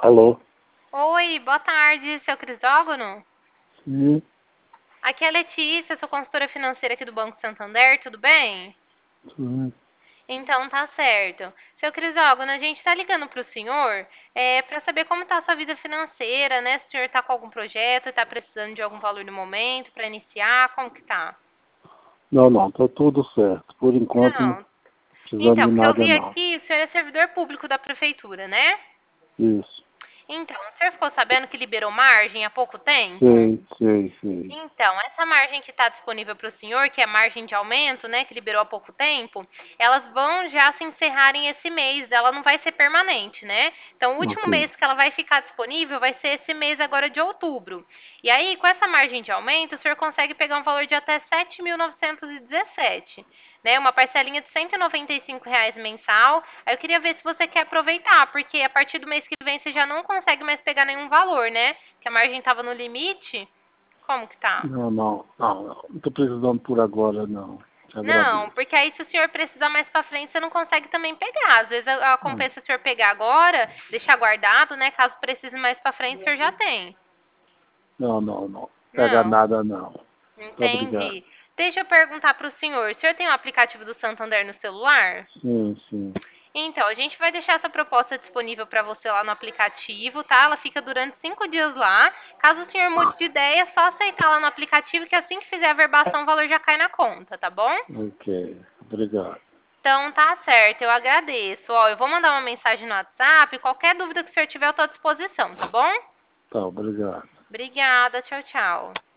Alô? Oi, boa tarde, seu Crisógono. Sim, Aqui é a Letícia, sou consultora financeira aqui do Banco Santander, tudo bem? sim. Então tá certo. Seu Crisógono, a gente tá ligando pro senhor para saber como tá a sua vida financeira, né? Se o senhor tá com algum projeto, tá precisando de algum valor no momento para iniciar, como que tá? Não, tá tudo certo. Por enquanto não Não. precisando Então, de porque eu nada vi não. aqui, o senhor é servidor público da prefeitura, né? Isso. Então, o senhor ficou sabendo que liberou margem há pouco tempo? Sei. Então, essa margem que está disponível para o senhor, que é a margem de aumento, né, que liberou há pouco tempo, elas vão já se encerrarem esse mês, ela não vai ser permanente, né? Então, o último Ok. mês que ela vai ficar disponível vai ser esse mês agora de outubro. E aí, com essa margem de aumento, o senhor consegue pegar um valor de até 7.917, né? Uma parcelinha de R$ 195 mensal. Aí eu queria ver se você quer aproveitar, porque a partir do mês que vem você já não consegue mais pegar nenhum valor, né? Que a margem estava no limite. Como que tá? Não tô precisando por agora não. Te Não, agradeço. porque aí se o senhor precisar mais pra frente, você não consegue também pegar. Às vezes Hum. compensa o senhor pegar agora, deixar guardado, né? Caso precise mais pra frente, o senhor já tem. Não. Pega Não, nada não. Muito obrigado. entendi. Deixa eu perguntar pro senhor. O senhor tem o aplicativo do Santander no celular? Sim. Então, a gente vai deixar essa proposta disponível para você lá no aplicativo, tá? Ela fica durante 5 dias lá. Caso o senhor mude de ideia, é só aceitar lá no aplicativo que assim que fizer a verbação, o valor já cai na conta, tá bom? Ok. Obrigado. Então tá certo, eu agradeço. Ó, eu vou mandar uma mensagem no WhatsApp. Qualquer dúvida que o senhor tiver, eu tô à disposição, tá bom? Tá, obrigado. Obrigada, tchau.